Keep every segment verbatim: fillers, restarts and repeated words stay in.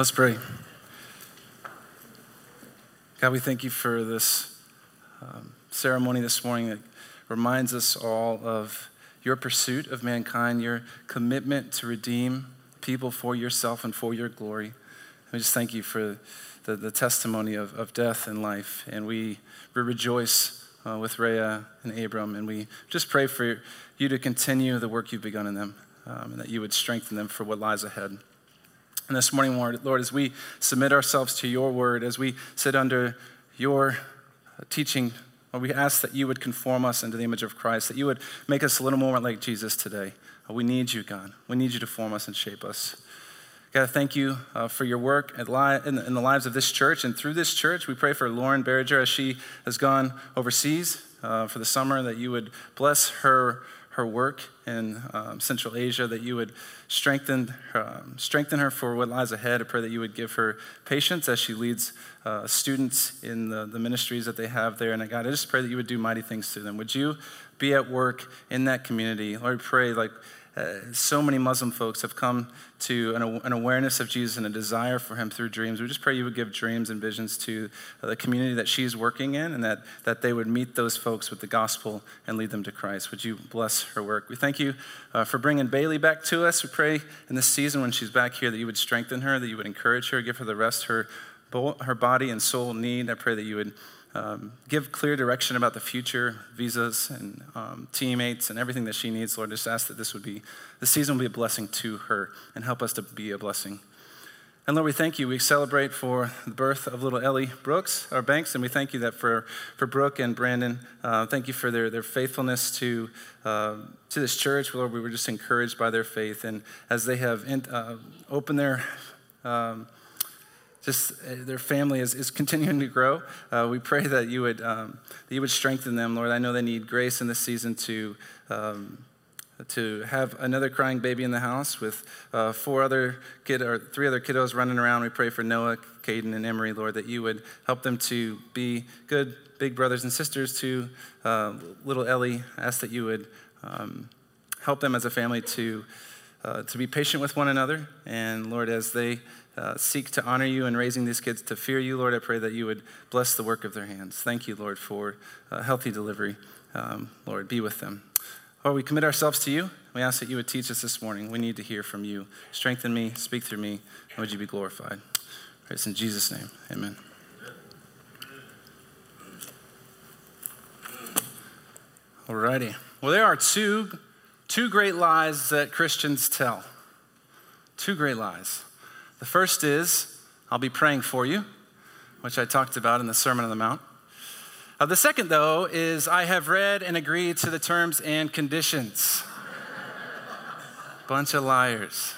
Let's pray. God, we thank you for this um, ceremony this morning that reminds us all of your pursuit of mankind, your commitment to redeem people for yourself and for your glory. And we just thank you for the, the testimony of, of death and life. And we, we rejoice uh, with Rhea and Abram, and we just pray for you to continue the work you've begun in them, um, and that you would strengthen them for what lies ahead. And this morning, Lord, Lord, as we submit ourselves to your word, as we sit under your teaching, Lord, we ask that you would conform us into the image of Christ, that you would make us a little more like Jesus today. We need you, God. We need you to form us and shape us. God, thank you uh, for your work at li- in, the, in the lives of this church. And through this church, we pray for Lauren Berger as she has gone overseas uh, for the summer, that you would bless her her work in um, Central Asia, that you would strengthen her, um, strengthen her for what lies ahead. I pray that you would give her patience as she leads uh, students in the, the ministries that they have there. And God, I just pray that you would do mighty things through them. Would you be at work in that community? Lord, I pray like uh, so many Muslim folks have come to an, an awareness of Jesus and a desire for him through dreams. We just pray you would give dreams and visions to uh, the community that she's working in, and that, that they would meet those folks with the gospel and lead them to Christ. Would you bless her work? We thank you uh, for bringing Bailey back to us. We pray in this season when she's back here that you would strengthen her, that you would encourage her, give her the rest her, her body and soul need. I pray that you would Um, give clear direction about the future, visas and um, teammates and everything that she needs. Lord, just ask that this would be, this season will be a blessing to her and help us to be a blessing. And Lord, we thank you. We celebrate for the birth of little Ellie Brooks, our Banks, and we thank you that for, for Brooke and Brandon, uh, thank you for their, their faithfulness to uh, to this church. Lord, we were just encouraged by their faith. And as they have in, uh, opened their um, Just uh, their family is, is continuing to grow. Uh, we pray that you would um, that you would strengthen them, Lord. I know they need grace in this season to um, to have another crying baby in the house with uh, four other kid or three other kiddos running around. We pray for Noah, Caden, and Emery, Lord, that you would help them to be good big brothers and sisters to uh, little Ellie. I ask that you would um, help them as a family to uh, to be patient with one another, and Lord, as they Uh, seek to honor you in raising these kids to fear you, Lord, I pray that you would bless the work of their hands. Thank you, Lord, for uh, healthy delivery. Um, Lord, be with them. Lord, we commit ourselves to you. We ask that you would teach us this morning. We need to hear from you. Strengthen me, speak through me, and would you be glorified. It's in Jesus' name, amen. All righty. Well, there are two, two great lies that Christians tell. Two great lies. The first is, I'll be praying for you, which I talked about in the Sermon on the Mount. Uh, the second, though, is I have read and agreed to the terms and conditions. Bunch of liars.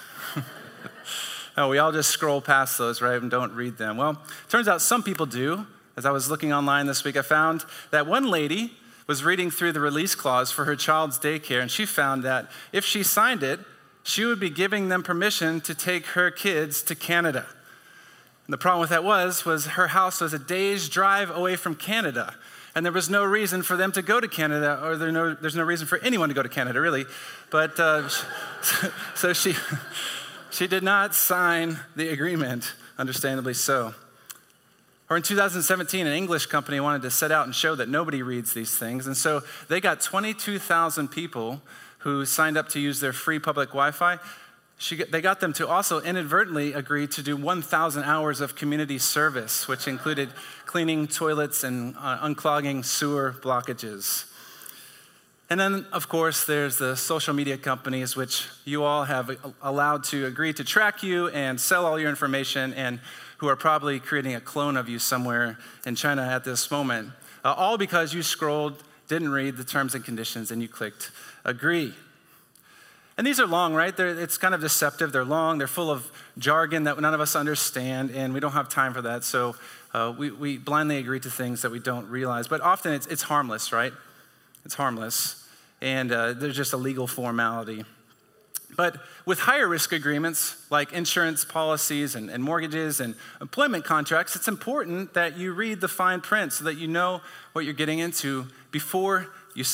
No, we all just scroll past those, right, and don't read them. Well, turns out some people do. As I was looking online this week, I found that one lady was reading through the release clause for her child's daycare, and she found that if she signed it, she would be giving them permission to take her kids to Canada. And the problem with that was, was her house was a day's drive away from Canada. And there was no reason for them to go to Canada, or there no, there's no reason for anyone to go to Canada, really. But uh, so she, she did not sign the agreement, understandably so. Or in two thousand seventeen, an English company wanted to set out and show that nobody reads these things. And so they got twenty-two thousand people who signed up to use their free public Wi-Fi. She, they got them to also inadvertently agree to do one thousand hours of community service, which included cleaning toilets and uh, unclogging sewer blockages. And then, of course, there's the social media companies, which you all have allowed to agree to track you and sell all your information, and who are probably creating a clone of you somewhere in China at this moment, uh, all because you scrolled, didn't read the terms and conditions, and you clicked agree. And these are long, right? They're, it's kind of deceptive. They're long. They're full of jargon that none of us understand, and we don't have time for that. So uh, we, we blindly agree to things that we don't realize. But often it's, it's harmless, right? It's harmless. And uh, there's just a legal formality. But with higher risk agreements, like insurance policies and, and mortgages and employment contracts, it's important that you read the fine print so that you know what you're getting into before you sign.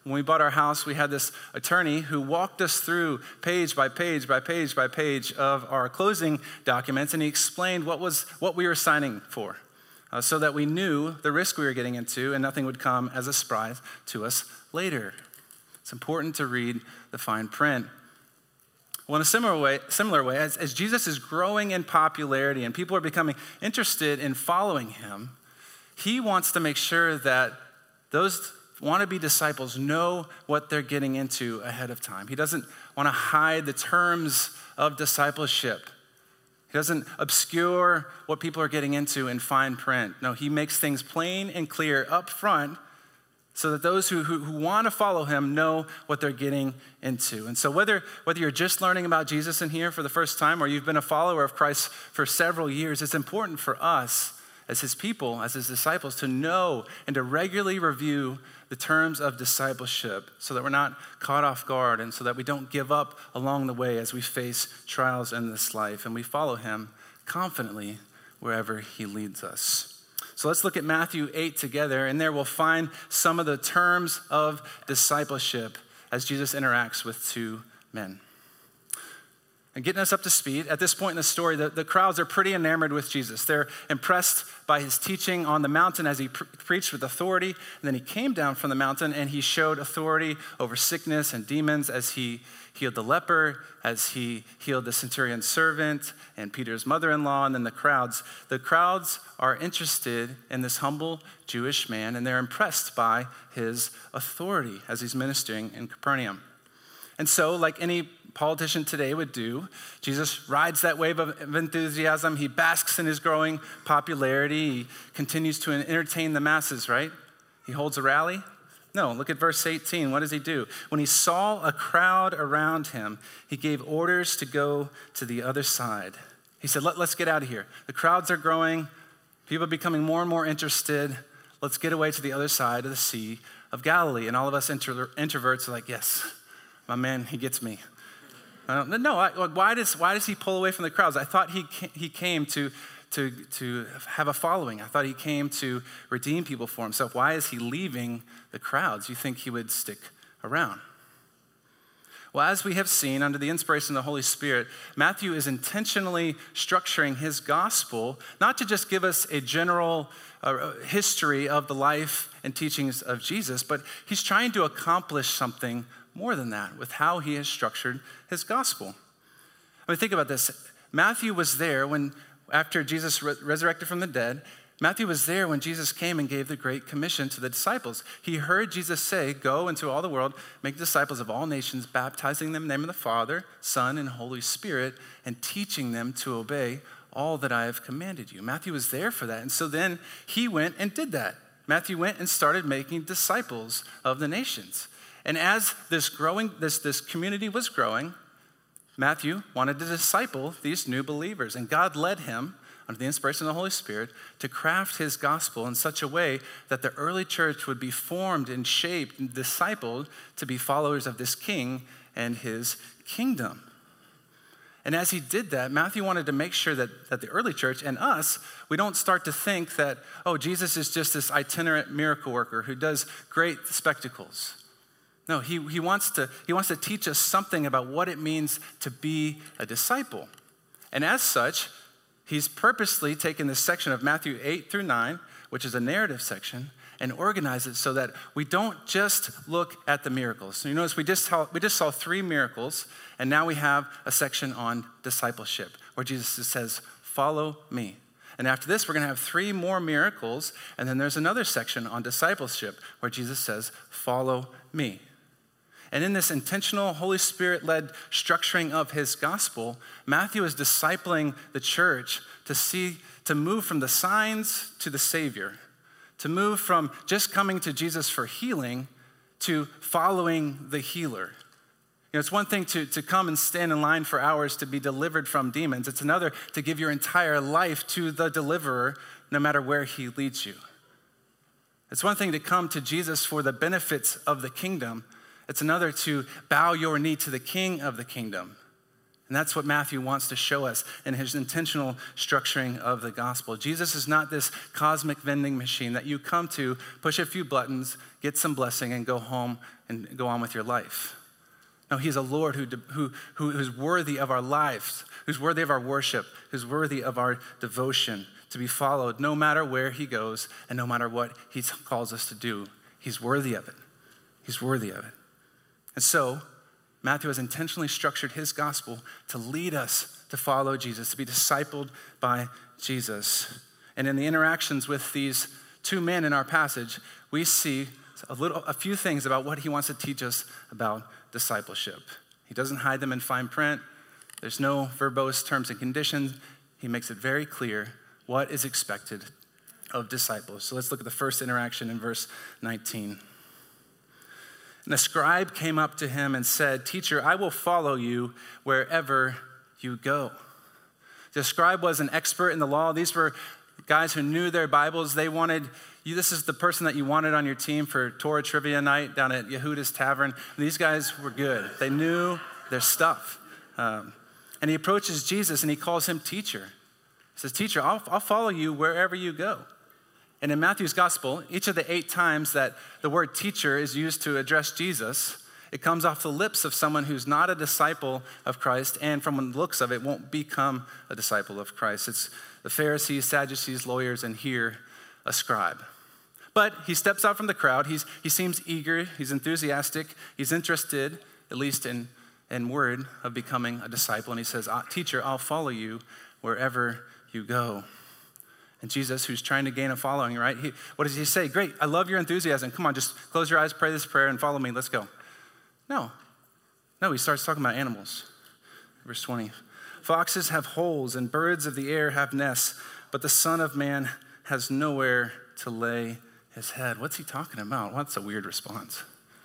When we bought our house, we had this attorney who walked us through page by page by page by page of our closing documents, and he explained what was what we were signing for, uh, so that we knew the risk we were getting into and nothing would come as a surprise to us later. It's important to read the fine print. Well, in a similar way, similar way as, as Jesus is growing in popularity and people are becoming interested in following him, he wants to make sure that those wannabe disciples know what they're getting into ahead of time. He doesn't want to hide the terms of discipleship. He doesn't obscure what people are getting into in fine print. No, he makes things plain and clear up front so that those who, who, who want to follow him know what they're getting into. And so whether, whether you're just learning about Jesus in here for the first time or you've been a follower of Christ for several years, it's important for us as his people, as his disciples, to know and to regularly review the terms of discipleship so that we're not caught off guard and so that we don't give up along the way as we face trials in this life and we follow him confidently wherever he leads us. So let's look at Matthew eight together, and there we'll find some of the terms of discipleship as Jesus interacts with two men. And getting us up to speed, at this point in the story, the, the crowds are pretty enamored with Jesus. They're impressed by his teaching on the mountain as he pre- preached with authority. And then he came down from the mountain and he showed authority over sickness and demons as he healed the leper, as he healed the centurion's servant and Peter's mother-in-law, and then the crowds. The crowds are interested in this humble Jewish man, and they're impressed by his authority as he's ministering in Capernaum. And so, like any politician today would do, Jesus rides that wave of enthusiasm. He basks in his growing popularity. He continues to entertain the masses, right? He holds a rally. No, look at verse eighteen. What does he do? When he saw a crowd around him, he gave orders to go to the other side. He said, Let, let's get out of here. The crowds are growing. People are becoming more and more interested. Let's get away to the other side of the Sea of Galilee. And all of us intro- introverts are like, yes, my man, he gets me. Uh, no, I, why does why does he pull away from the crowds? I thought he he came to to to have a following. I thought he came to redeem people for himself. Why is he leaving the crowds? You think he would stick around? Well, as we have seen under the inspiration of the Holy Spirit, Matthew is intentionally structuring his gospel not to just give us a general uh, history of the life and teachings of Jesus, but he's trying to accomplish something more than that with how he has structured his gospel. I mean, think about this. Matthew was there when, after Jesus re- resurrected from the dead, Matthew was there when Jesus came and gave the Great Commission to the disciples. He heard Jesus say, go into all the world, make disciples of all nations, baptizing them in the name of the Father, Son, and Holy Spirit, and teaching them to obey all that I have commanded you. Matthew was there for that. And so then he went and did that. Matthew went and started making disciples of the nations. And as this growing, this, this community was growing, Matthew wanted to disciple these new believers. And God led him, under the inspiration of the Holy Spirit, to craft his gospel in such a way that the early church would be formed and shaped and discipled to be followers of this king and his kingdom. And as he did that, Matthew wanted to make sure that, that the early church and us, we don't start to think that, oh, Jesus is just this itinerant miracle worker who does great spectacles. No, he, he, wants to, he wants to teach us something about what it means to be a disciple. And as such, he's purposely taken this section of Matthew eight through nine, which is a narrative section, and organized it so that we don't just look at the miracles. So you notice we just, saw, we just saw three miracles, and now we have a section on discipleship where Jesus says, follow me. And after this, we're going to have three more miracles, and then there's another section on discipleship where Jesus says, follow me. And in this intentional Holy Spirit-led structuring of his gospel, Matthew is discipling the church to see, to move from the signs to the Savior, to move from just coming to Jesus for healing to following the healer. You know, it's one thing to, to come and stand in line for hours to be delivered from demons. It's another to give your entire life to the deliverer, no matter where he leads you. It's one thing to come to Jesus for the benefits of the kingdom. It's another to bow your knee to the King of the kingdom. And that's what Matthew wants to show us in his intentional structuring of the gospel. Jesus is not this cosmic vending machine that you come to, push a few buttons, get some blessing, and go home and go on with your life. No, he's a Lord who, who, who is worthy of our lives, who's worthy of our worship, who's worthy of our devotion, to be followed no matter where he goes and no matter what he calls us to do. He's worthy of it. He's worthy of it. And so, Matthew has intentionally structured his gospel to lead us to follow Jesus, to be discipled by Jesus. And in the interactions with these two men in our passage, we see a little, a few things about what he wants to teach us about discipleship. He doesn't hide them in fine print. There's no verbose terms and conditions. He makes it very clear what is expected of disciples. So let's look at the first interaction in verse nineteen. And the scribe came up to him and said, "Teacher, I will follow you wherever you go." The scribe was an expert in the law. These were guys who knew their Bibles. They wanted you. This is the person that you wanted on your team for Torah trivia night down at Yehuda's Tavern. These guys were good. They knew their stuff. Um, and he approaches Jesus and he calls him teacher. He says, "Teacher, I'll, I'll follow you wherever you go." And in Matthew's gospel, each of the eight times that the word teacher is used to address Jesus, it comes off the lips of someone who's not a disciple of Christ, and from the looks of it, won't become a disciple of Christ. It's the Pharisees, Sadducees, lawyers, and here, a scribe. But he steps out from the crowd. He's, he seems eager. He's enthusiastic. He's interested, at least in, in word, of becoming a disciple. And he says, "Teacher, I'll follow you wherever you go." And Jesus, who's trying to gain a following, right? He, what does he say? "Great, I love your enthusiasm. Come on, just close your eyes, pray this prayer, and follow me. Let's go." No. No, he starts talking about animals. Verse twenty. "Foxes have holes and birds of the air have nests, but the Son of Man has nowhere to lay his head." What's he talking about? Well, that's a weird response.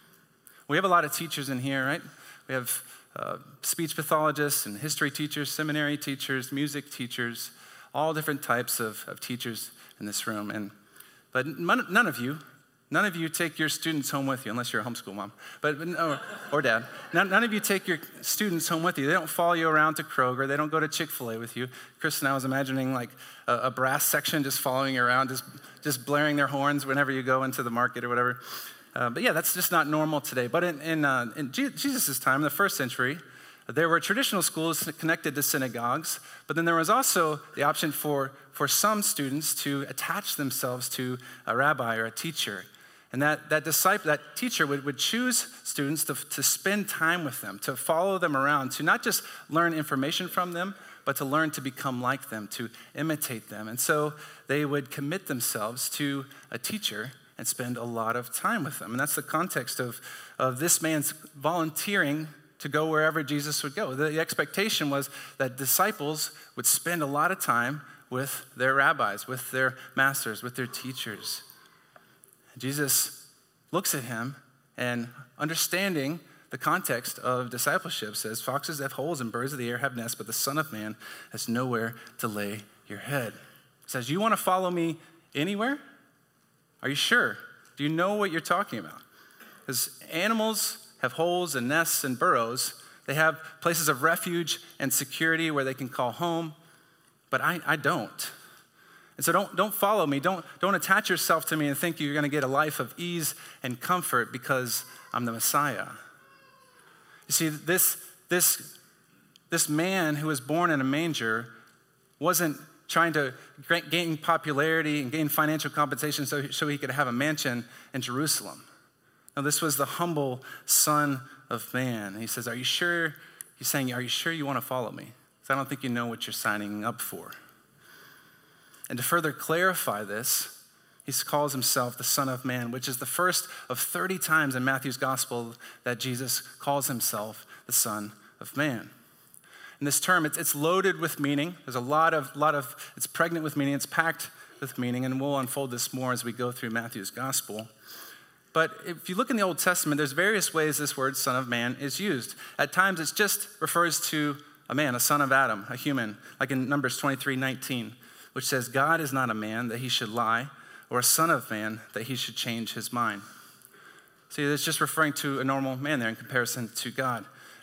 We have a lot of teachers in here, right? We have uh, speech pathologists and history teachers, seminary teachers, music teachers, all different types of, of teachers in this room. And but none, none of you, none of you take your students home with you, unless you're a homeschool mom, but or, or dad. None, none of you take your students home with you. They don't follow you around to Kroger. They don't go to Chick-fil-A with you. Chris and I was imagining like a, a brass section just following you around, just, just blaring their horns whenever you go into the market or whatever. Uh, but yeah, that's just not normal today. But in, in, uh, in Jesus' time, in the first century, there were traditional schools connected to synagogues, but then there was also the option for, for some students to attach themselves to a rabbi or a teacher. And that, that disciple, that teacher would, would choose students to, to spend time with them, to follow them around, to not just learn information from them, but to learn to become like them, to imitate them. And so they would commit themselves to a teacher and spend a lot of time with them. And that's the context of, of this man's volunteering to go wherever Jesus would go. The expectation was that disciples would spend a lot of time with their rabbis, with their masters, with their teachers. Jesus looks at him and, understanding the context of discipleship, says, "Foxes have holes and birds of the air have nests, but the Son of Man has nowhere to lay your head." He says, "You want to follow me anywhere? Are you sure? Do you know what you're talking about?" Because animals have holes and nests and burrows. They have places of refuge and security where they can call home, but I, I don't. And so don't, don't follow me. Don't, don't attach yourself to me and think you're going to get a life of ease and comfort because I'm the Messiah. You see, this, this, this man who was born in a manger wasn't trying to gain popularity and gain financial compensation so, so he could have a mansion in Jerusalem. No, this was the humble Son of Man. And he says, "Are you sure?" He's saying, "Are you sure you want to follow me? Because I don't think you know what you're signing up for." And to further clarify this, he calls himself the Son of Man, which is the first of thirty times in Matthew's gospel that Jesus calls himself the Son of Man. And this term, it's, it's loaded with meaning. There's a lot of, lot of, it's pregnant with meaning. It's packed with meaning, and we'll unfold this more as we go through Matthew's gospel. But if you look in the Old Testament, there's various ways this word Son of Man is used. At times, it just refers to a man, a son of Adam, a human, like in Numbers twenty-three nineteen, which says, "God is not a man that he should lie, or a son of man that he should change his mind." See, it's just referring to a normal man there in comparison to God.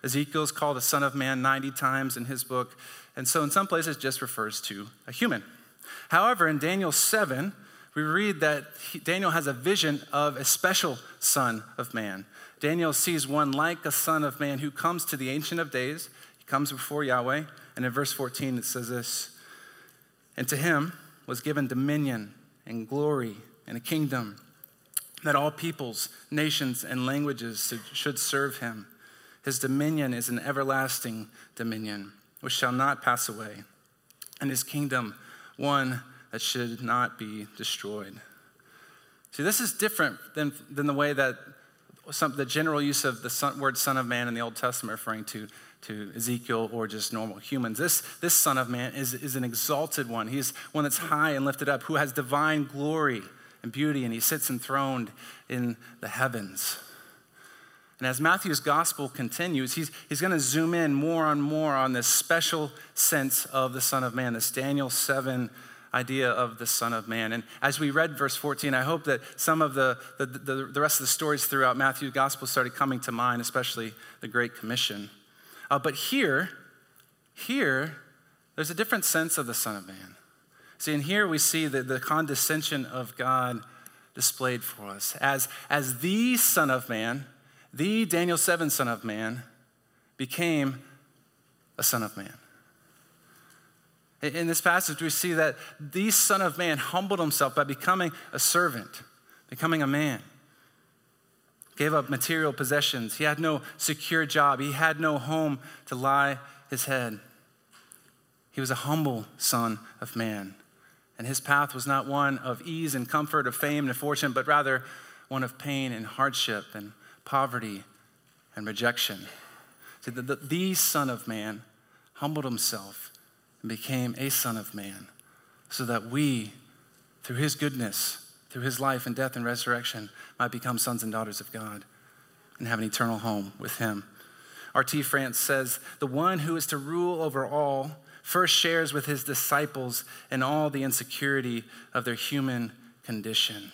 Ezekiel's called a son of man ninety times in his book. And so in some places it just refers to a human. However, in Daniel seven, we read that he, Daniel has a vision of a special son of man. Daniel sees one like a son of man who comes to the Ancient of Days. He comes before Yahweh. And in verse fourteen, it says this, "And to him was given dominion and glory and a kingdom, that all peoples, nations, and languages should serve him. His dominion is an everlasting dominion, which shall not pass away, and his kingdom one that should not be destroyed." See, this is different than, than the way that some, the general use of the son, word son of man in the Old Testament referring to, to Ezekiel or just normal humans. This, this son of man is, is an exalted one. He's one that's high and lifted up, who has divine glory and beauty, and he sits enthroned in the heavens. And as Matthew's gospel continues, he's, he's going to zoom in more and more on this special sense of the Son of Man, this Daniel seven idea of the Son of Man. And as we read verse fourteen, I hope that some of the, the, the, the rest of the stories throughout Matthew's gospel started coming to mind, especially the Great Commission. Uh, but here, here, there's a different sense of the Son of Man. See, and here we see the, the condescension of God displayed for us. As, as the Son of Man, the Daniel seven Son of Man became a Son of Man. In this passage, we see that the Son of Man humbled himself by becoming a servant, becoming a man. Gave up material possessions. He had no secure job. He had no home to lie his head. He was a humble Son of Man. And his path was not one of ease and comfort, of fame and fortune, but rather one of pain and hardship and poverty and rejection. So the, the, the Son of Man humbled himself and became a Son of Man so that we, through his goodness, through his life and death and resurrection, might become sons and daughters of God and have an eternal home with him. R T France says, "The one who is to rule over all first shares with his disciples in all the insecurity of their human condition."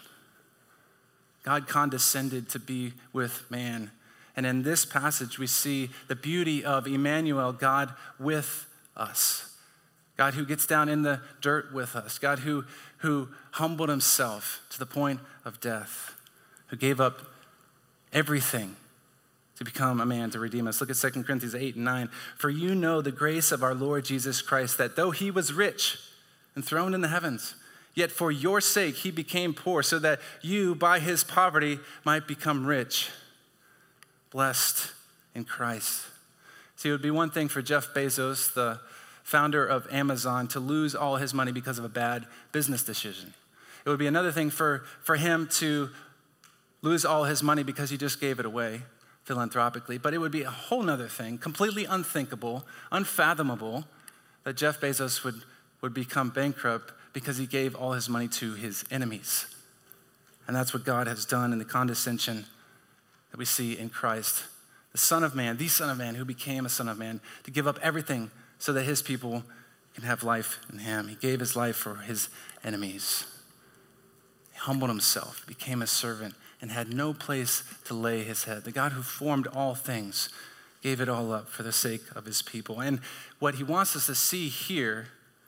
God condescended to be with man. And in this passage, we see the beauty of Emmanuel, God with us. God who gets down in the dirt with us. God who, who humbled himself to the point of death. Who gave up everything to become a man to redeem us. Look at Second Corinthians eight and nine. "For you know the grace of our Lord Jesus Christ, that though he was rich, enthroned in the heavens, yet for your sake he became poor, so that you by his poverty might become rich." Blessed in Christ. See, it would be one thing for Jeff Bezos, the founder of Amazon, to lose all his money because of a bad business decision. It would be another thing for, for him to lose all his money because he just gave it away philanthropically. But it would be a whole nother thing, completely unthinkable, unfathomable, that Jeff Bezos would, would become bankrupt because he gave all his money to his enemies. And that's what God has done in the condescension that we see in Christ, the Son of Man, the Son of Man who became a Son of Man to give up everything so that his people can have life in him. He gave his life for his enemies. He humbled himself, became a servant, and had no place to lay his head. The God who formed all things gave it all up for the sake of his people. And what he wants us to see here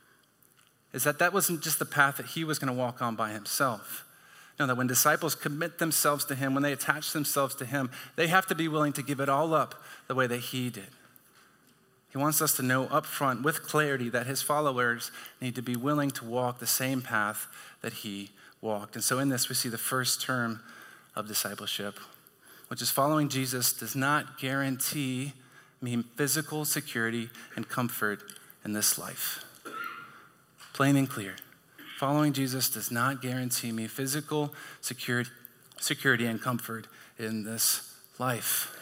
is that that wasn't just the path that he was going to walk on by himself. No, that when disciples commit themselves to him, when they attach themselves to him, they have to be willing to give it all up the way that he did. He wants us to know up front with clarity that his followers need to be willing to walk the same path that he walked. And so in this, we see the first term of discipleship, which is following Jesus does not guarantee me physical security and comfort in this life. Plain and clear. Following Jesus does not guarantee me physical security, security and comfort in this life.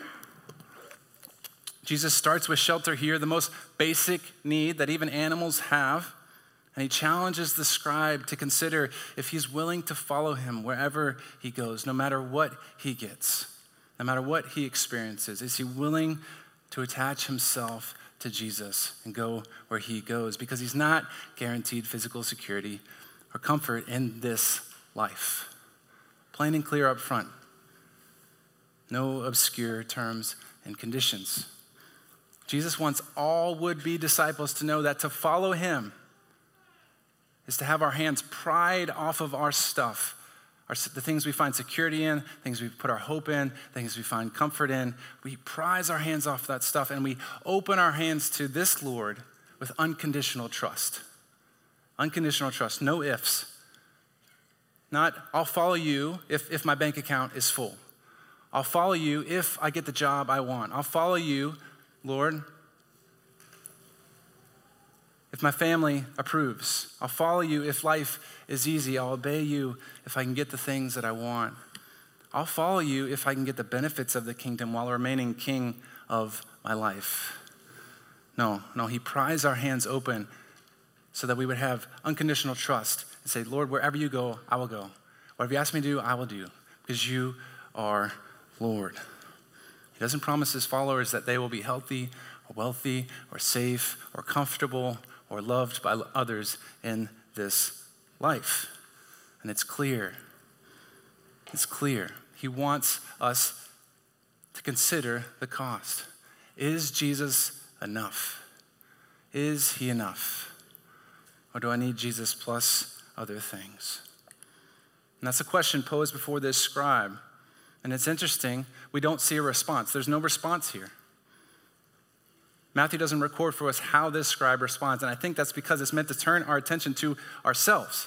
Jesus starts with shelter here, the most basic need that even animals have. And he challenges the scribe to consider if he's willing to follow him wherever he goes, no matter what he gets, no matter what he experiences. Is he willing to attach himself to Jesus and go where he goes? Because he's not guaranteed physical security or comfort in this life. Plain and clear up front. no obscure terms and conditions. Jesus wants all would-be disciples to know that to follow him is to have our hands pried off of our stuff, our, the things we find security in, things we put our hope in, things we find comfort in. We prize our hands off that stuff and we open our hands to this Lord with unconditional trust. Unconditional trust, no ifs. Not, I'll follow you if, if my bank account is full. I'll follow you if I get the job I want. I'll follow you, Lord, if my family approves. I'll follow you if life is easy. I'll obey you if I can get the things that I want. I'll follow you if I can get the benefits of the kingdom while remaining king of my life. No, no, he pries our hands open so that we would have unconditional trust and say, Lord, wherever you go, I will go. Whatever you ask me to do, I will do, because you are Lord. He doesn't promise his followers that they will be healthy or wealthy or safe or comfortable or loved by others in this life. And it's clear. It's clear. He wants us to consider the cost. Is Jesus enough? Is he enough? Or do I need Jesus plus other things? And that's a question posed before this scribe. And it's interesting, we don't see a response. There's no response here. Matthew doesn't record for us how this scribe responds, and I think that's because it's meant to turn our attention to ourselves.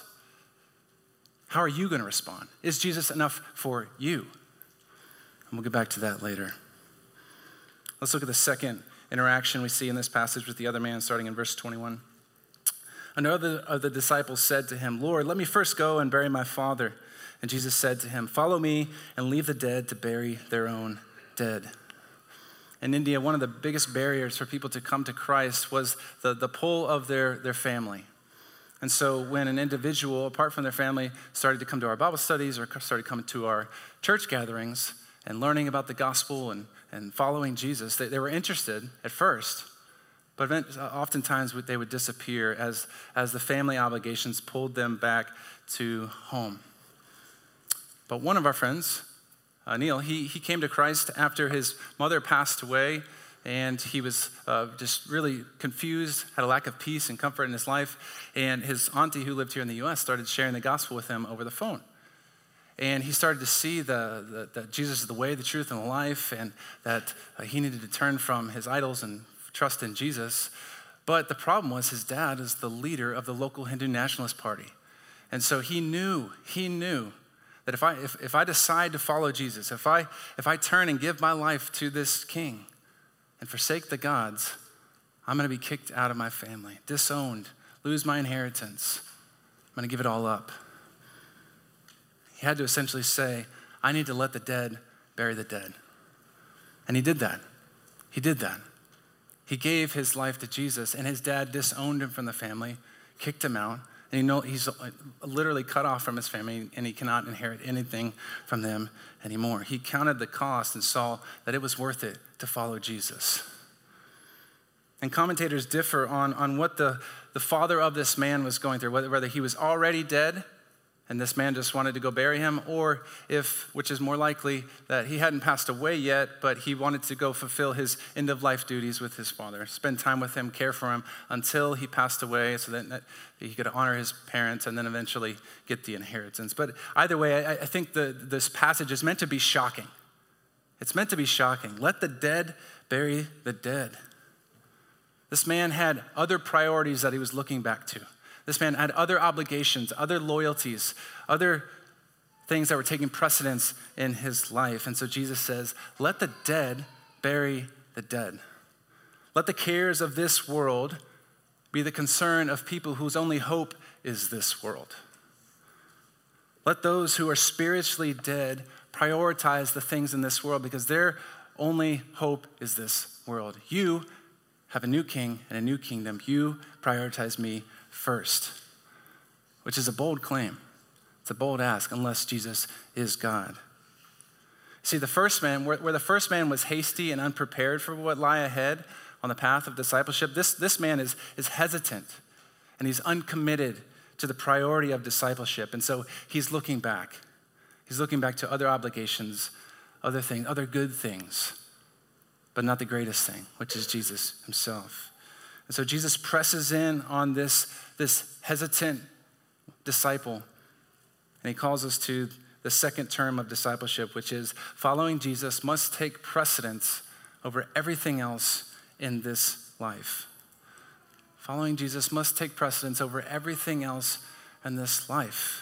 How are you going to respond? Is Jesus enough for you? And we'll get back to that later. Let's look at the second interaction we see in this passage with the other man, starting in verse twenty-one. Another of the disciples said to him, Lord, let me first go and bury my father. And Jesus said to him, follow me and leave the dead to bury their own dead. In India, one of the biggest barriers for people to come to Christ was the, the pull of their, their family. And so when an individual, apart from their family, started to come to our Bible studies or started coming to our church gatherings and learning about the gospel and, and following Jesus, they, they were interested at first, but oftentimes they would disappear as, as the family obligations pulled them back to home. But one of our friends, Uh, Neil, he, he came to Christ after his mother passed away, and he was uh, just really confused, had a lack of peace and comfort in his life, and his auntie who lived here in the U S started sharing the gospel with him over the phone. And he started to see the, the, that Jesus is the way, the truth, and the life, and that uh, he needed to turn from his idols and trust in Jesus. But the problem was his dad is the leader of the local Hindu Nationalist Party. And so he knew, he knew that if I if, if I decide to follow Jesus, if I if I turn and give my life to this king and forsake the gods, I'm going to be kicked out of my family, disowned, lose my inheritance. I'm going to give it all up. He had to essentially say, I need to let the dead bury the dead. And he did that. He did that. He gave his life to Jesus, and his dad disowned him from the family, kicked him out. And you know, he's literally cut off from his family, and he cannot inherit anything from them anymore. He counted the cost and saw that it was worth it to follow Jesus. And commentators differ on, on what the, the father of this man was going through, whether, whether he was already dead and this man just wanted to go bury him, or if, which is more likely, that he hadn't passed away yet, but he wanted to go fulfill his end-of-life duties with his father, spend time with him, care for him until he passed away so that he could honor his parents and then eventually get the inheritance. But either way, I, I think the, this passage is meant to be shocking. It's meant to be shocking. Let the dead bury the dead. This man had other priorities that he was looking back to. This man had other obligations, other loyalties, other things that were taking precedence in his life. And so Jesus says, let the dead bury the dead. Let the cares of this world be the concern of people whose only hope is this world. Let those who are spiritually dead prioritize the things in this world because their only hope is this world. You have a new king and a new kingdom. You prioritize me first, which is a bold claim. It's a bold ask unless Jesus is God. See, the first man, where, where the first man was hasty and unprepared for what lie ahead on the path of discipleship, this, this man is, is hesitant and he's uncommitted to the priority of discipleship. And so he's looking back. He's looking back to other obligations, other things, other good things, but not the greatest thing, which is Jesus himself. And so Jesus presses in on this, this hesitant disciple, and he calls us to the second term of discipleship, which is following Jesus must take precedence over everything else in this life. Following Jesus must take precedence over everything else in this life.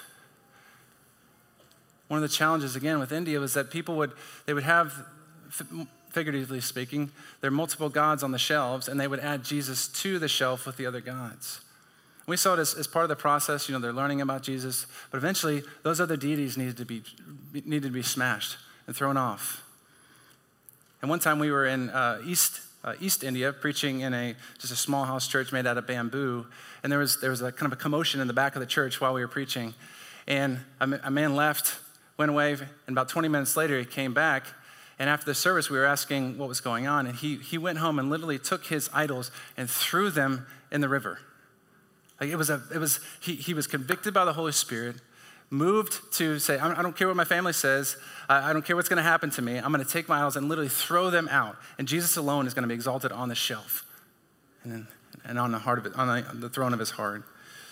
One of the challenges, again, with India was that people would, they would have, figuratively speaking, their multiple gods on the shelves, and they would add Jesus to the shelf with the other gods. We saw it as, as part of the process. You know, they're learning about Jesus, but eventually those other deities needed to be needed to be smashed and thrown off. And one time we were in uh, East uh, East India preaching in a just a small house church made out of bamboo, and there was there was a kind of a commotion in the back of the church while we were preaching, and a, a man left, went away, and about twenty minutes later he came back. And after the service, we were asking what was going on, and he he went home and literally took his idols and threw them in the river. Like it was a, it was he he was convicted by the Holy Spirit, moved to say, I don't care what my family says, I don't care what's going to happen to me. I'm going to take my idols and literally throw them out, and Jesus alone is going to be exalted on the shelf, and then, and on the heart of it, on the, on the throne of his heart.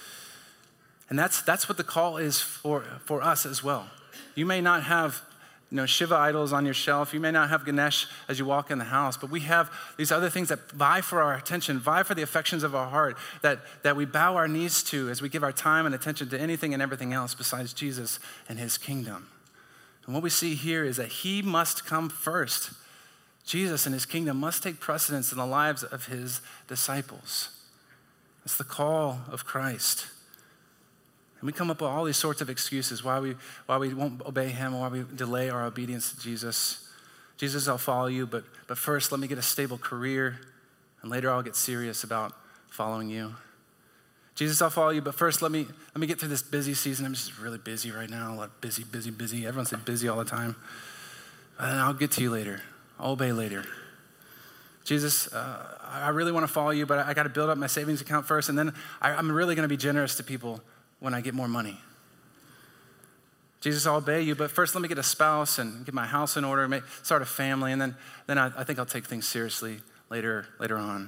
And that's that's what the call is for for us as well. You may not have, you know, Shiva idols on your shelf. You may not have Ganesh as you walk in the house, but we have these other things that vie for our attention, vie for the affections of our heart, that, that we bow our knees to as we give our time and attention to anything and everything else besides Jesus and his kingdom. And what we see here is that he must come first. Jesus and his kingdom must take precedence in the lives of his disciples. It's the call of Christ. And we come up with all these sorts of excuses why we why we won't obey him, or why we delay our obedience to Jesus. Jesus, I'll follow you, but, but first let me get a stable career, and later I'll get serious about following you. Jesus, I'll follow you, but first let me let me get through this busy season. I'm just really busy right now, like busy, busy, busy. Everyone said busy all the time. And I'll get to you later. I'll obey later. Jesus, uh, I really want to follow you, but I, I got to build up my savings account first, and then I, I'm really going to be generous to people when I get more money. Jesus, I'll obey you, but first let me get a spouse and get my house in order, make, start a family, and then, then I, I think I'll take things seriously later, later on.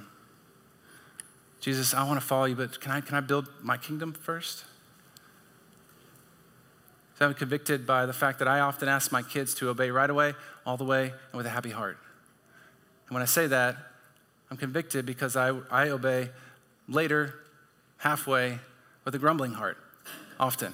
Jesus, I want to follow you, but can I, can I build my kingdom first? So I'm convicted by the fact that I often ask my kids to obey right away, all the way, and with a happy heart. And when I say that, I'm convicted because I, I obey later, halfway, with a grumbling heart, often.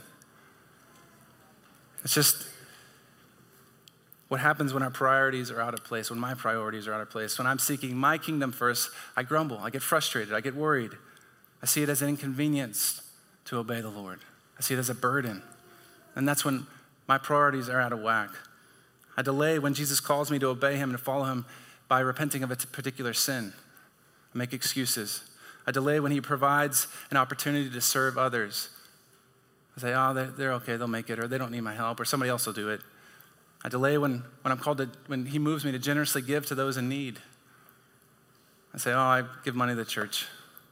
It's just what happens when our priorities are out of place, when my priorities are out of place. When I'm seeking my kingdom first, I grumble, I get frustrated, I get worried. I see it as an inconvenience to obey the Lord. I see it as a burden. And that's when my priorities are out of whack. I delay when Jesus calls me to obey him and to follow him by repenting of a particular sin. I make excuses. I delay when he provides an opportunity to serve others. I say, oh, they're, they're okay, they'll make it, or they don't need my help, or somebody else will do it. I delay when, when I'm called to, when he moves me to generously give to those in need. I say, oh, I give money to the church.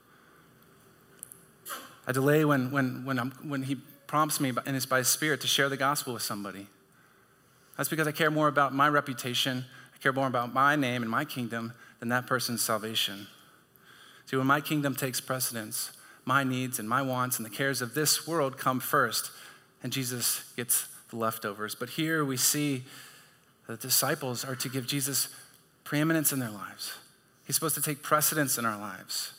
I delay when, when, when, I'm, when he prompts me in his, by his Spirit to share the gospel with somebody. That's because I care more about my reputation, I care more about my name and my kingdom than that person's salvation. See, when my kingdom takes precedence, my needs and my wants and the cares of this world come first, and Jesus gets the leftovers. But here we see that the disciples are to give Jesus preeminence in their lives. He's supposed to take precedence in our lives.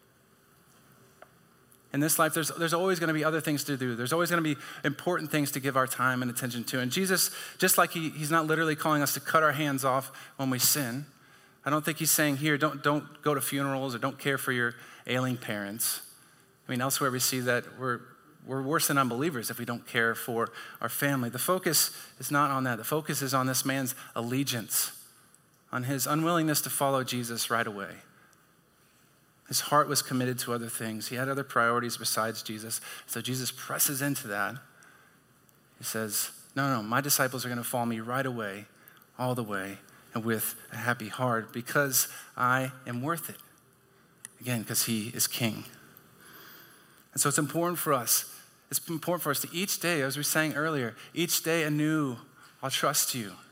In this life, there's, there's always going to be other things to do. There's always going to be important things to give our time and attention to. And Jesus, just like he, he's not literally calling us to cut our hands off when we sin, I don't think he's saying here, don't, don't go to funerals or don't care for your ailing parents. I mean, elsewhere we see that we're, we're worse than unbelievers if we don't care for our family. The focus is not on that. The focus is on this man's allegiance, on his unwillingness to follow Jesus right away. His heart was committed to other things. He had other priorities besides Jesus. So Jesus presses into that. He says, no, no, my disciples are going to follow me right away, all the way, and with a happy heart, because I am worth it. Again, because he is king. And so it's important for us, it's important for us to each day, as we sang earlier, each day anew, I'll trust you.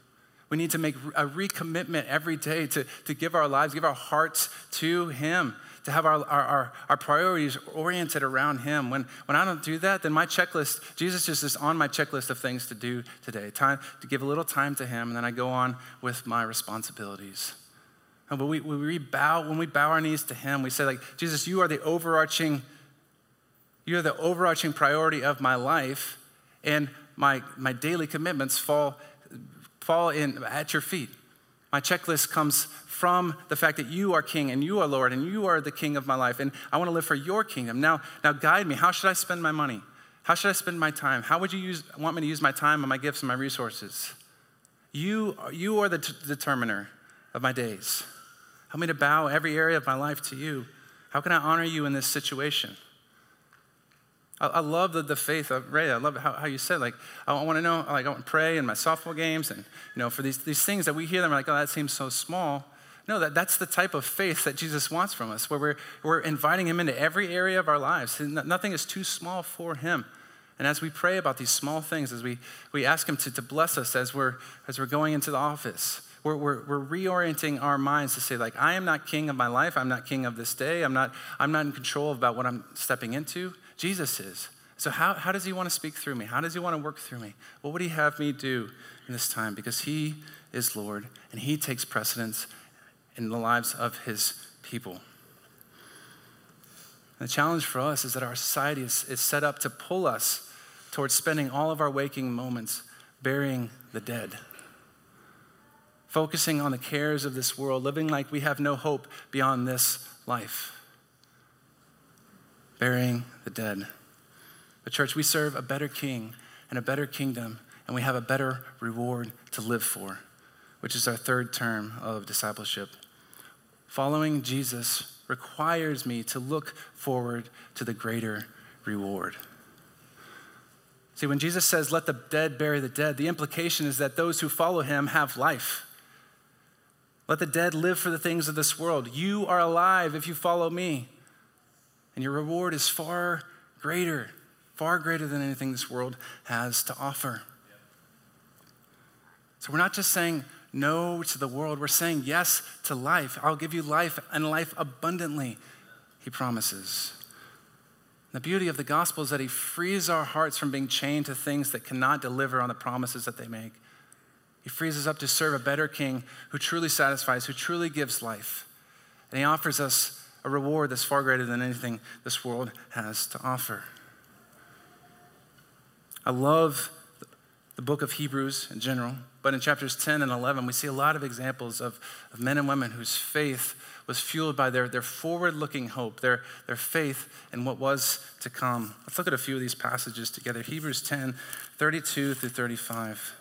We need to make a recommitment every day to, to give our lives, give our hearts to him, to have our, our, our, our priorities oriented around him. When, when I don't do that, then my checklist, Jesus just is on my checklist of things to do today. Time to give a little time to him, and then I go on with my responsibilities. But we, we bow, when we bow our knees to him, we say, like, Jesus, you are the overarching, you are the overarching priority of my life, and my, my daily commitments fall, fall in at your feet. My checklist comes from the fact that you are king and you are Lord and you are the king of my life, and I want to live for your kingdom. Now, now guide me. How should I spend my money? How should I spend my time? How would you use, want me to use my time and my gifts and my resources? You, you are the t- determiner of my days. Help me to bow every area of my life to you. How can I honor you in this situation? I, I love the, the faith of Ray. I love how, how you said, like, I want to know, like, I want to pray in my softball games, and, you know, for these, these things that we hear them, we're like, oh, that seems so small. No, that, that's the type of faith that Jesus wants from us, where we're, we're inviting him into every area of our lives. Nothing is too small for him. And as we pray about these small things, as we, we ask him to, to bless us as we're, as we're going into the office, We're, we're, we're reorienting our minds to say, like, I am not king of my life. I'm not king of this day. I'm not, I'm not in control about what I'm stepping into. Jesus is. So how, how does he want to speak through me? How does he want to work through me? What would he have me do in this time? Because he is Lord, and he takes precedence in the lives of his people. And the challenge for us is that our society is, is set up to pull us towards spending all of our waking moments burying the dead, focusing on the cares of this world, living like we have no hope beyond this life, burying the dead. But church, we serve a better king and a better kingdom, and we have a better reward to live for, which is our third term of discipleship. Following Jesus requires me to look forward to the greater reward. See, when Jesus says, let the dead bury the dead, the implication is that those who follow him have life. Let the dead live for the things of this world. You are alive if you follow me. And your reward is far greater, far greater than anything this world has to offer. So we're not just saying no to the world. We're saying yes to life. I'll give you life and life abundantly, he promises. The beauty of the gospel is that he frees our hearts from being chained to things that cannot deliver on the promises that they make. He frees us up to serve a better king who truly satisfies, who truly gives life. And he offers us a reward that's far greater than anything this world has to offer. I love the book of Hebrews in general, but in chapters ten and eleven, we see a lot of examples of, of men and women whose faith was fueled by their, their forward-looking hope, their, their faith in what was to come. Let's look at a few of these passages together. Hebrews ten, thirty-two through thirty-five.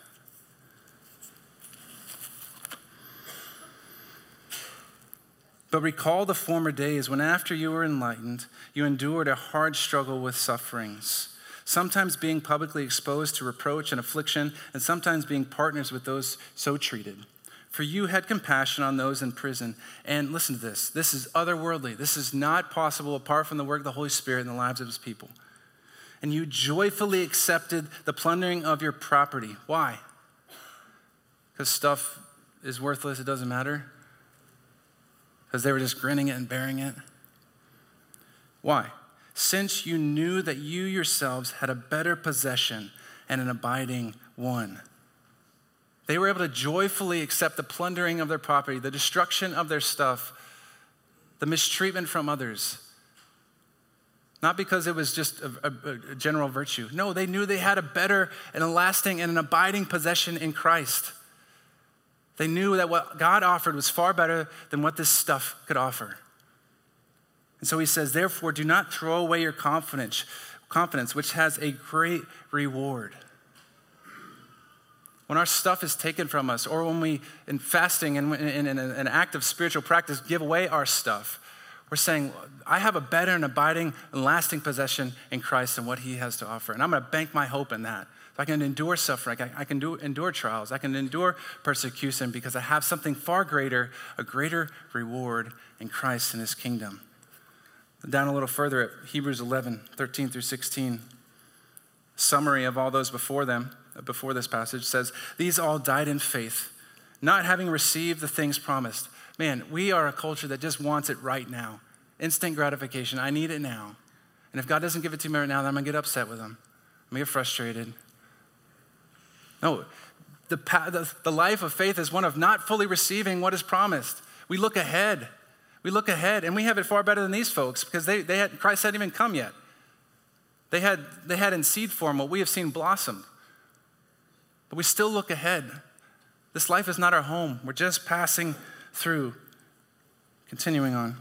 But recall the former days when after you were enlightened, you endured a hard struggle with sufferings, sometimes being publicly exposed to reproach and affliction, and sometimes being partners with those so treated. For you had compassion on those in prison. And listen to this. This is otherworldly. This is not possible apart from the work of the Holy Spirit in the lives of his people. And you joyfully accepted the plundering of your property. Why? Because stuff is worthless. It doesn't matter. Because they were just grinning it and bearing it. Why? Since you knew that you yourselves had a better possession and an abiding one. They were able to joyfully accept the plundering of their property, the destruction of their stuff, the mistreatment from others. Not because it was just a, a, a general virtue. No, they knew they had a better and a lasting and an abiding possession in Christ. They knew that what God offered was far better than what this stuff could offer. And so he says, therefore, do not throw away your confidence, confidence, which has a great reward. When our stuff is taken from us, or when we, in fasting and in, in, in an act of spiritual practice, give away our stuff, we're saying, I have a better and abiding and lasting possession in Christ and what he has to offer. And I'm going to bank my hope in that. I can endure suffering, I can, I can do, endure trials, I can endure persecution because I have something far greater, a greater reward in Christ and his kingdom. Down a little further at Hebrews eleven, thirteen through sixteen, summary of all those before them, before this passage says, these all died in faith, not having received the things promised. Man, we are a culture that just wants it right now. Instant gratification. I need it now. And if God doesn't give it to me right now, then I'm going to get upset with him. I'm going to get frustrated. No, the, the, the life of faith is one of not fully receiving what is promised. We look ahead. We look ahead, and we have it far better than these folks because they, they had, Christ hadn't even come yet. They had, they had in seed form what we have seen blossom. But we still look ahead. This life is not our home. We're just passing through. Continuing on.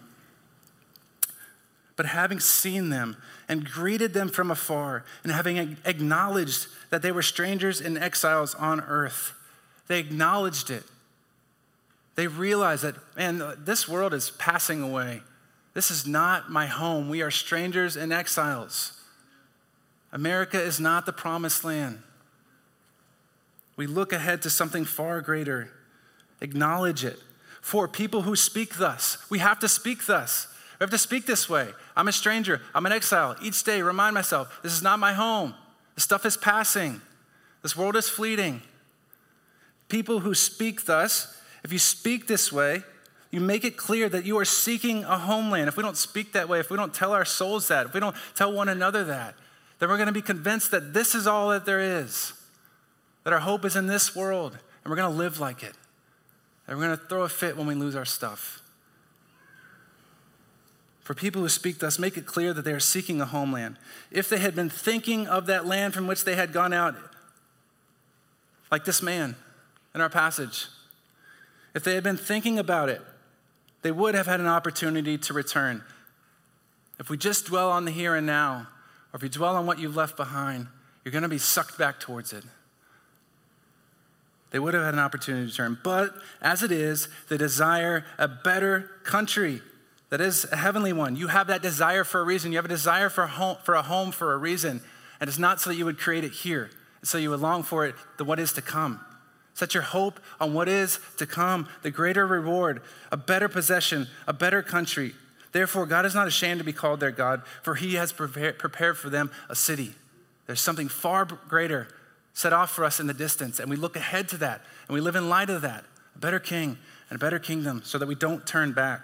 But having seen them and greeted them from afar and having acknowledged that they were strangers and exiles on earth, they acknowledged it. They realized that, man, this world is passing away. This is not my home. We are strangers and exiles. America is not the promised land. We look ahead to something far greater. Acknowledge it. For people who speak thus, we have to speak thus. We have to speak this way. I'm a stranger. I'm an exile. Each day, remind myself, this is not my home. This stuff is passing. This world is fleeting. People who speak thus, if you speak this way, you make it clear that you are seeking a homeland. If we don't speak that way, if we don't tell our souls that, if we don't tell one another that, then we're going to be convinced that this is all that there is, that our hope is in this world, and we're going to live like it. And we're going to throw a fit when we lose our stuff. For people who speak thus, make it clear that they are seeking a homeland. If they had been thinking of that land from which they had gone out, like this man in our passage, if they had been thinking about it, they would have had an opportunity to return. If we just dwell on the here and now, or if you dwell on what you've left behind, you're going to be sucked back towards it. They would have had an opportunity to return. But as it is, they desire a better country. That is a heavenly one. You have that desire for a reason. You have a desire for a home for a, home for a reason. And it's not so that you would create it here. It's so you would long for it, the what is to come. Set your hope on what is to come, the greater reward, a better possession, a better country. Therefore, God is not ashamed to be called their God, for he has prepared, prepared for them a city. There's something far greater set off for us in the distance, and we look ahead to that, and we live in light of that, a better king and a better kingdom, so that we don't turn back.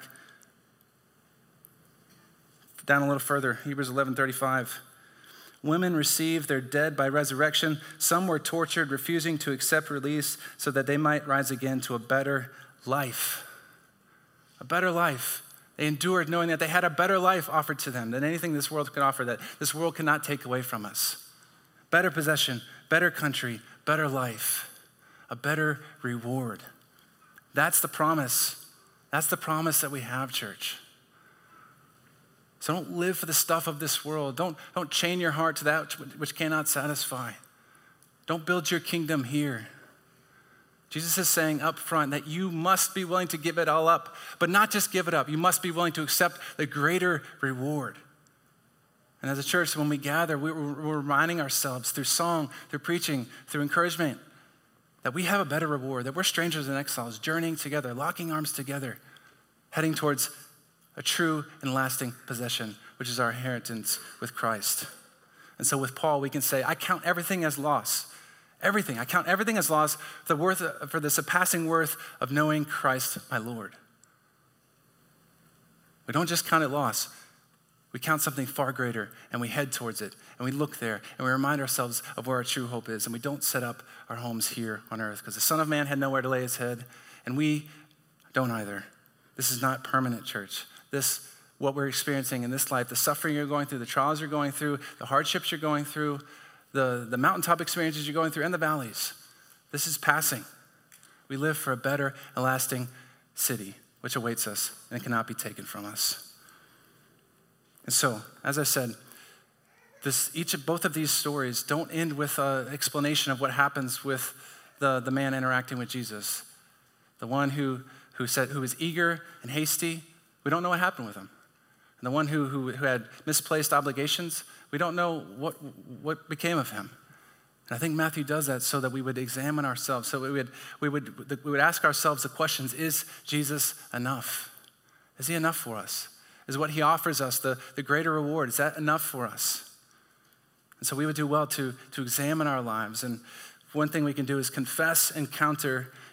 Down a little further, Hebrews eleven thirty-five. Women received their dead by resurrection. Some were tortured, refusing to accept release so that they might rise again to a better life. A better life. They endured knowing that they had a better life offered to them than anything this world could offer, that this world cannot take away from us. Better possession, better country, better life, a better reward. That's the promise. That's the promise that we have, church. So don't live for the stuff of this world. Don't, don't chain your heart to that which, which cannot satisfy. Don't build your kingdom here. Jesus is saying up front that you must be willing to give it all up, but not just give it up. You must be willing to accept the greater reward. And as a church, when we gather, we're, we're reminding ourselves through song, through preaching, through encouragement, that we have a better reward, that we're strangers and exiles, journeying together, locking arms together, heading towards a true and lasting possession, which is our inheritance with Christ. And so with Paul, we can say, I count everything as loss. Everything. I count everything as loss for the, worth, for the surpassing worth of knowing Christ, my Lord. We don't just count it loss. We count something far greater, and we head towards it, and we look there, and we remind ourselves of where our true hope is, and we don't set up our homes here on earth, because the Son of Man had nowhere to lay his head, and we don't either. This is not permanent, church. This, what we're experiencing in this life, the suffering you're going through, the trials you're going through, the hardships you're going through, the, the mountaintop experiences you're going through, and the valleys. This is passing. We live for a better and lasting city, which awaits us and cannot be taken from us. And so, as I said, this, each of both of these stories don't end with an explanation of what happens with the, the man interacting with Jesus. The one who, who said who was eager and hasty, we don't know what happened with him. And the one who, who, who had misplaced obligations, we don't know what, what became of him. And I think Matthew does that so that we would examine ourselves, so we would, we would, we would ask ourselves the questions, is Jesus enough? Is he enough for us? Is what he offers us the, the greater reward, is that enough for us? And so we would do well to, to examine our lives. And one thing we can do is confess, encounter,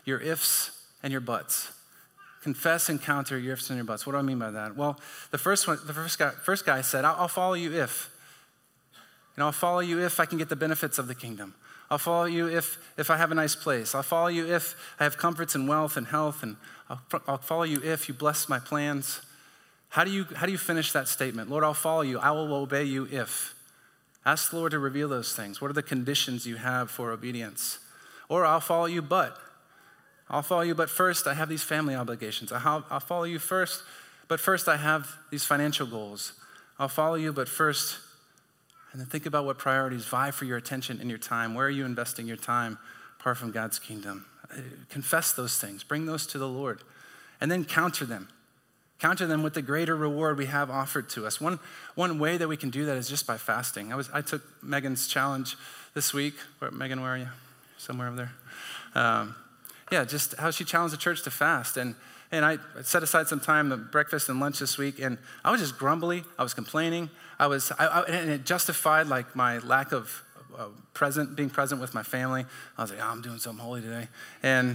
your ifs and your buts. Confess and counter your ifs and your buts. What do I mean by that? Well, the first one, the first guy, first guy said, I'll, I'll follow you if. You know, I'll follow you if I can get the benefits of the kingdom. I'll follow you if if I have a nice place. I'll follow you if I have comforts and wealth and health, and I'll, I'll follow you if you bless my plans. How do you how do you finish that statement? Lord, I'll follow you. I will obey you if. Ask the Lord to reveal those things. What are the conditions you have for obedience? Or I'll follow you, but. I'll follow you, but first I have these family obligations. I'll, I'll follow you first, but first I have these financial goals. I'll follow you, but first, and then think about what priorities vie for your attention and your time. Where are you investing your time apart from God's kingdom? Confess those things. Bring those to the Lord. And then counter them. Counter them with the greater reward we have offered to us. One, one way that we can do that is just by fasting. I was I took Megan's challenge this week. Where, Megan, where are you? Somewhere over there. Um, Yeah, just how she challenged the church to fast. And and I set aside some time, the breakfast and lunch this week, and I was just grumbly. I was complaining. I was, I, I, and it justified like my lack of uh, present, being present with my family. I was like, oh, I'm doing something holy today. And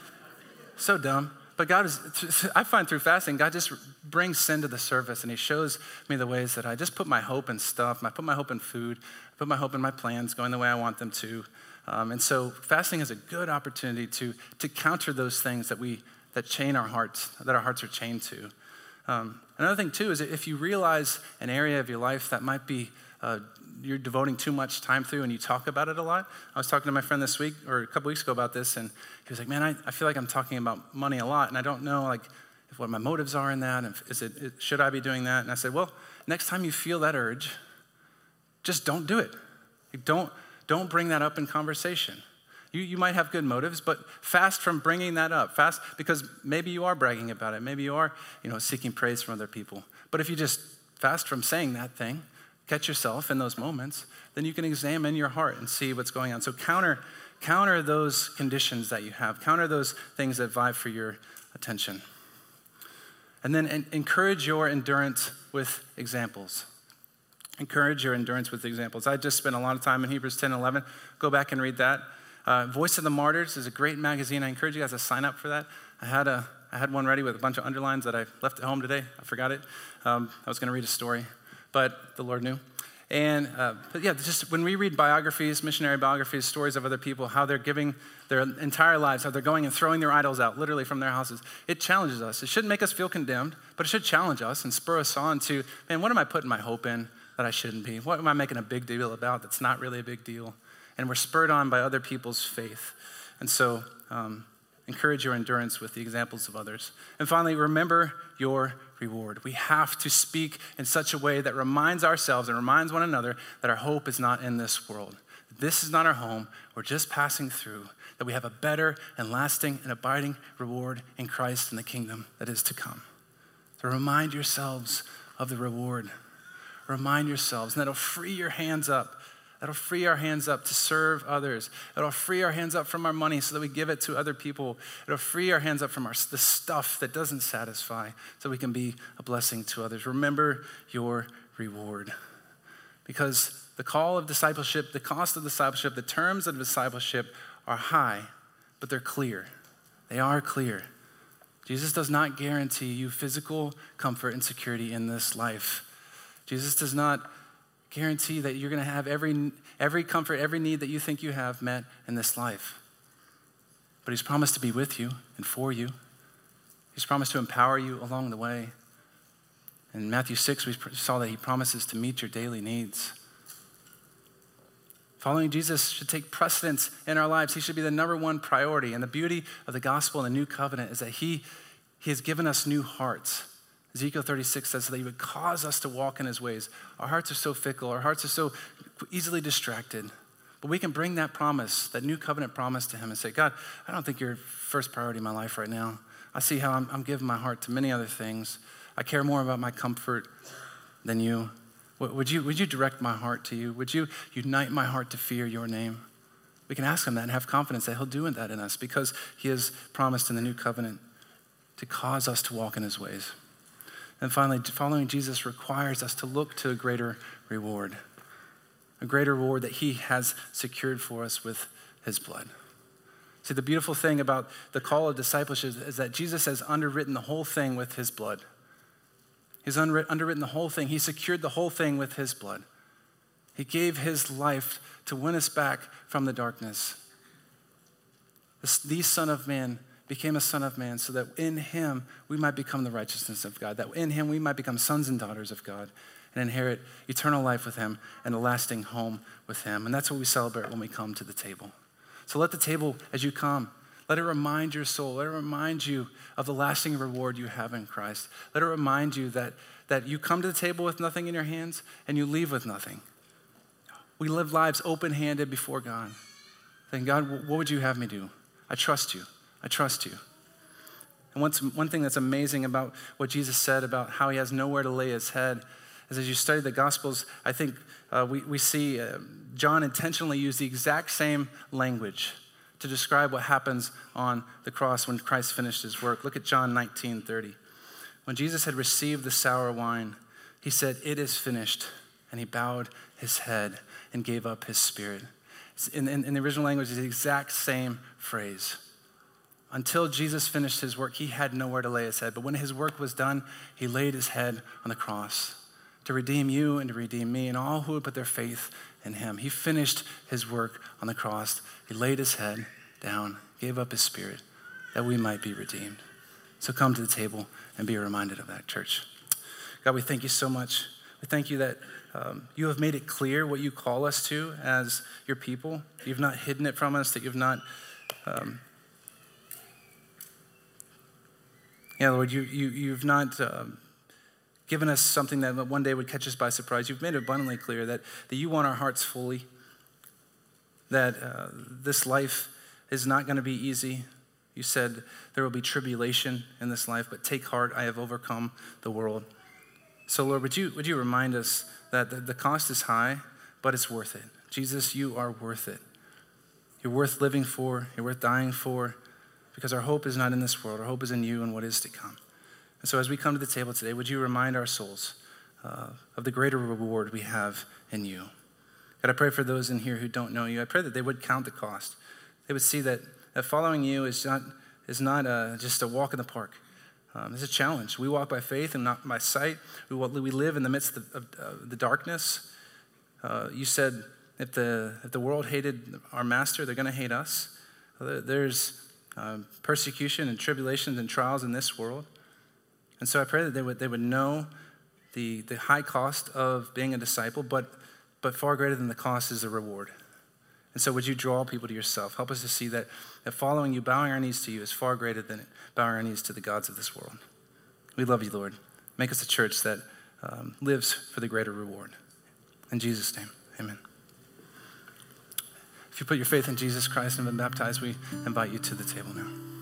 so dumb. But God is, I find through fasting, God just brings sin to the surface, and he shows me the ways that I just put my hope in stuff. I put my hope in food. I put my hope in my plans going the way I want them to. Um, and so fasting is a good opportunity to to counter those things that we that chain our hearts, that our hearts are chained to. Um, another thing too is if you realize an area of your life that might be uh, you're devoting too much time through, and you talk about it a lot. I was talking to my friend this week or a couple weeks ago about this, and he was like, "Man, I, I feel like I'm talking about money a lot, and I don't know like if what my motives are in that. And is it, it should I be doing that?" And I said, "Well, next time you feel that urge, just don't do it. Like, don't." Don't bring that up in conversation. You, you might have good motives, but fast from bringing that up. Fast because maybe you are bragging about it. Maybe you are, you know, seeking praise from other people. But if you just fast from saying that thing, catch yourself in those moments, then you can examine your heart and see what's going on. So counter, counter those conditions that you have. Counter those things that vie for your attention. And then en- encourage your endurance with examples. Encourage your endurance with examples. I just spent a lot of time in Hebrews ten eleven. Go back and read that. Uh, Voice of the Martyrs is a great magazine. I encourage you guys to sign up for that. I had a I had one ready with a bunch of underlines that I left at home today. I forgot it. Um, I was going to read a story, but the Lord knew. And uh, but yeah, just when we read biographies, missionary biographies, stories of other people, how they're giving their entire lives, how they're going and throwing their idols out, literally from their houses, it challenges us. It shouldn't make us feel condemned, but it should challenge us and spur us on to, man, what am I putting my hope in that I shouldn't be? What am I making a big deal about that's not really a big deal? And we're spurred on by other people's faith. And so um, encourage your endurance with the examples of others. And finally, remember your reward. We have to speak in such a way that reminds ourselves and reminds one another that our hope is not in this world. This is not our home. We're just passing through. That we have a better and lasting and abiding reward in Christ and the kingdom that is to come. So remind yourselves of the reward. Remind yourselves, and that'll free your hands up. That'll free our hands up to serve others. It'll free our hands up from our money so that we give it to other people. It'll free our hands up from our, the stuff that doesn't satisfy so we can be a blessing to others. Remember your reward. Because the call of discipleship, the cost of discipleship, the terms of discipleship are high, but they're clear. They are clear. Jesus does not guarantee you physical comfort and security in this life. Jesus does not guarantee that you're going to have every every comfort, every need that you think you have met in this life. But he's promised to be with you and for you. He's promised to empower you along the way. In Matthew six, we saw that he promises to meet your daily needs. Following Jesus should take precedence in our lives. He should be the number one priority. And the beauty of the gospel and the new covenant is that he, he has given us new hearts. Ezekiel thirty-six says that he would cause us to walk in his ways. Our hearts are so fickle. Our hearts are so easily distracted. But we can bring that promise, that new covenant promise to him and say, God, I don't think you're first priority in my life right now. I see how I'm, I'm giving my heart to many other things. I care more about my comfort than you. Would you, would you direct my heart to you? Would you unite my heart to fear your name? We can ask him that and have confidence that he'll do that in us because he has promised in the new covenant to cause us to walk in his ways. And finally, following Jesus requires us to look to a greater reward, a greater reward that he has secured for us with his blood. See, the beautiful thing about the call of discipleship is, is that Jesus has underwritten the whole thing with his blood. He's unwrit- underwritten the whole thing. He secured the whole thing with his blood. He gave his life to win us back from the darkness. This, the Son of Man became a son of man so that in him we might become the righteousness of God, that in him we might become sons and daughters of God and inherit eternal life with him and a lasting home with him. And that's what we celebrate when we come to the table. So let the table, as you come, let it remind your soul, let it remind you of the lasting reward you have in Christ. Let it remind you that, that you come to the table with nothing in your hands and you leave with nothing. We live lives open-handed before God. Saying, God, what would you have me do? I trust you. I trust you. And what's, one thing that's amazing about what Jesus said about how he has nowhere to lay his head is as you study the Gospels, I think uh, we, we see uh, John intentionally used the exact same language to describe what happens on the cross when Christ finished his work. Look at John nineteen thirty. When Jesus had received the sour wine, he said, "It is finished." And he bowed his head and gave up his spirit. In, in, in the original language, it's the exact same phrase. Until Jesus finished his work, he had nowhere to lay his head. But when his work was done, he laid his head on the cross to redeem you and to redeem me and all who would put their faith in him. He finished his work on the cross. He laid his head down, gave up his spirit, that we might be redeemed. So come to the table and be reminded of that, church. God, we thank you so much. We thank you that um, you have made it clear what you call us to as your people. You've not hidden it from us, that you've not... Um, Yeah, Lord, you, you, you've not um, given us something that one day would catch us by surprise. You've made it abundantly clear that, that you want our hearts fully, that uh, this life is not going to be easy. You said there will be tribulation in this life, but take heart, I have overcome the world. So, Lord, would you, would you remind us that the, the cost is high, but it's worth it. Jesus, you are worth it. You're worth living for. You're worth dying for. Because our hope is not in this world. Our hope is in you and what is to come. And so as we come to the table today, would you remind our souls uh, of the greater reward we have in you? God, I pray for those in here who don't know you. I pray that they would count the cost. They would see that, that following you is not, is not uh, just a walk in the park. Um, it's a challenge. We walk by faith and not by sight. We, we live in the midst of, of uh, the darkness. Uh, you said if the, if the world hated our master, they're going to hate us. There's Um, persecution and tribulations and trials in this world. And so I pray that they would they would know the, the high cost of being a disciple, but but far greater than the cost is the reward. And so would you draw people to yourself? Help us to see that, that following you, bowing our knees to you is far greater than bowing our knees to the gods of this world. We love you, Lord. Make us a church that um, lives for the greater reward. In Jesus' name, amen. If you put your faith in Jesus Christ and been baptized, we invite you to the table now.